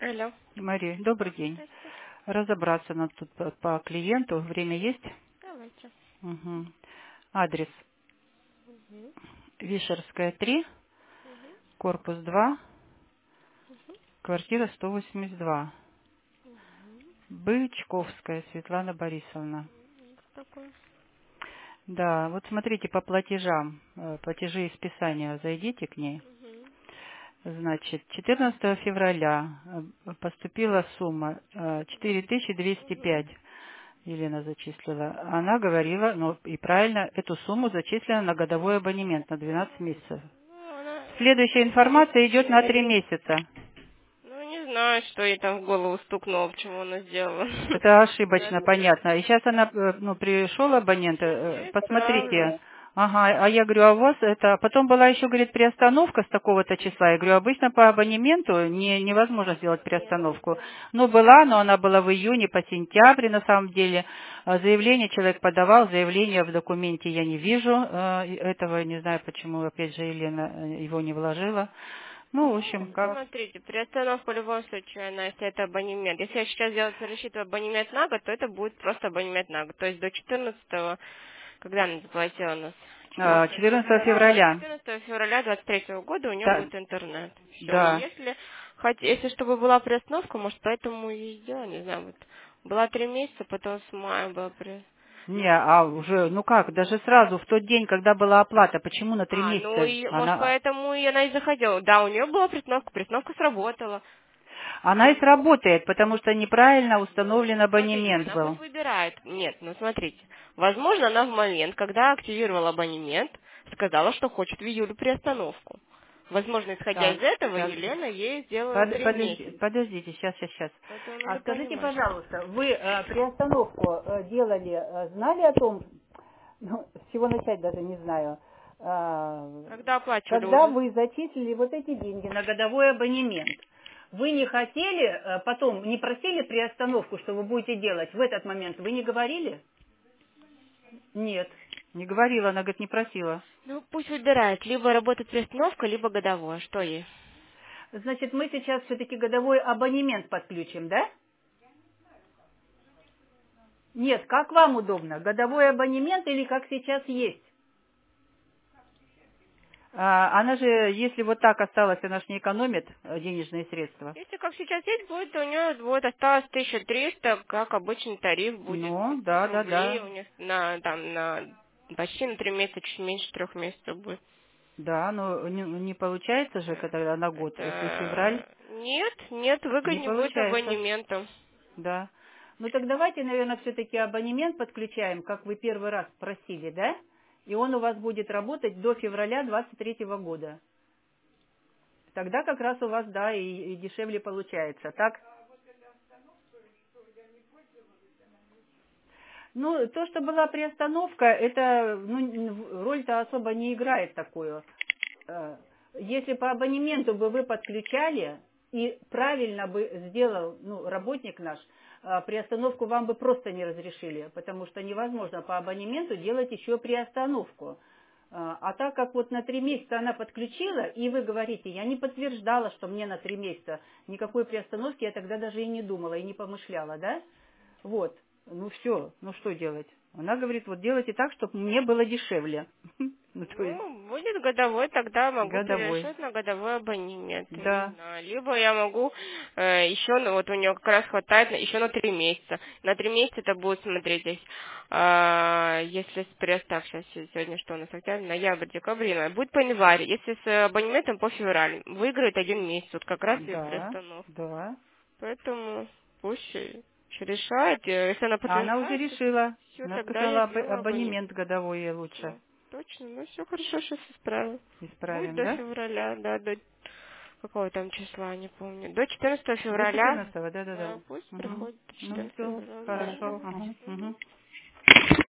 Алло. Мария, добрый день. Здравствуйте. Разобраться надо тут по клиенту. Время есть? Давайте. Угу. Адрес Угу. Вишерская, 3, Угу. корпус 2, Угу. квартира 182. Угу. Бычковская Светлана Борисовна. Что такое? Да, вот смотрите по платежам, платежи и списания, зайдите к ней. Угу. Значит, 14 февраля поступила сумма Угу. 4205. Елена зачислила. Она говорила, ну и правильно, эту сумму зачислена на годовой абонемент на 12 месяцев. Ну, она... Следующая информация идет на 3 месяца. Ну, не знаю, что ей там в голову стукнуло, почему она сделала. Это ошибочно, понятно. И сейчас она, ну, пришел абонент, Сейчас я посмотрите. исправлю. Ага, а я говорю, а у вас это... Потом была еще, говорит, приостановка с такого-то числа. Я говорю, обычно по абонементу невозможно сделать Нет, приостановку. это... Ну, была, но она была в июне, по сентябрь, на самом деле. Заявление человек подавал, заявление в документе я не вижу. Этого не знаю, почему, опять же, Елена его не вложила. Ну, в общем, Ну, как... смотрите, приостановка в любом случае, она, если это абонемент. Если я сейчас рассчитываю абонемент на год, то это будет просто абонемент на год. То есть до 14-го, когда она заплатила у нас? 14 14 февраля, до февраля. 14 февраля 23 года у нее Да, будет интернет. Все. И да. если чтобы была приостановка, может, поэтому и сделала, не знаю, вот. Была 3 месяца, потом с мая была Не, а уже, ну как, даже сразу, в тот день, когда была оплата, почему на 3 ну месяца? и, может, поэтому и она и заходила. Да, у нее была приостановка сработала. Она и сработает, потому что неправильно установлен Смотрите, абонемент она был. пусть выбирает. Нет, ну смотрите. Возможно, она в момент, когда активировала абонемент, сказала, что хочет в июле приостановку. Возможно, исходя Так, из этого, так, Елена ей сделала 3 месяца. подождите, сейчас. Поэтому А надо скажите, понимать. пожалуйста, вы приостановку делали, знали о том, ну, с чего начать даже не знаю, Когда оплачивали когда уже? вы зачислили вот эти деньги на годовой абонемент, вы не хотели, потом не просили приостановку, что вы будете делать в этот момент, вы не говорили? Нет, не говорила, она, говорит, не просила. Ну, пусть выбирает. Либо работает приостановка, либо годовое. Что ей? Значит, мы сейчас все-таки годовой абонемент подключим, да? Нет, как вам удобно, годовой абонемент или как сейчас есть? Она же, если вот так осталась, она же не экономит денежные средства. Если как сейчас есть, будет у нее вот осталось 1300, как обычный тариф будет Ну, 500 да. рублей у них на почти на 3 месяца, чуть меньше 3 месяцев будет. Да, но не получается же, когда на год, если февраль, Это нет, не выгоднее будет получается, абонементом. да. Ну так давайте, наверное, все-таки абонемент подключаем, как вы первый раз просили, да? И он у вас будет работать до февраля 23 года. Тогда как раз у вас, да, и дешевле получается, так? Ну, то, что была приостановка, это, ну, роль-то особо не играет такую. Если по абонементу бы вы подключали, и правильно бы сделал, ну, работник наш, приостановку вам бы просто не разрешили, потому что невозможно по абонементу делать еще приостановку. А так как вот на 3 месяца она подключила, и вы говорите, я не подтверждала, что мне на 3 месяца, никакой приостановки я тогда даже и не думала, и не помышляла, да? Вот, ну все, ну что делать? Она говорит, вот делайте так, чтобы мне было дешевле. Ну, то есть Ну, будет годовой, тогда могу годовой. перешить на годовой абонемент, я не Да. знаю. Либо я могу еще, ну вот у нее как раз хватает еще на 3 месяца. На 3 месяца это будет, смотрите, если так, сейчас сегодня что у нас, октябрь, ноябрь, декабрь, январь, будет по январь. Если с абонементом по февраль, выиграет 1 месяц, вот как раз и Да, приостановка. да. Поэтому пусть решает, если она А она уже подтверждает, решила. все, Она тогда я сказала, сделаю абонемент. абонемент годовой ей лучше. Все, точно, ну все хорошо, сейчас исправим. Будет Исправим, до да? февраля, да, до какого там числа, не помню. До 14 До февраля, 14-го, да. пусть Угу. приходит до Ну 14 все, февраля. хорошо. Да. Угу.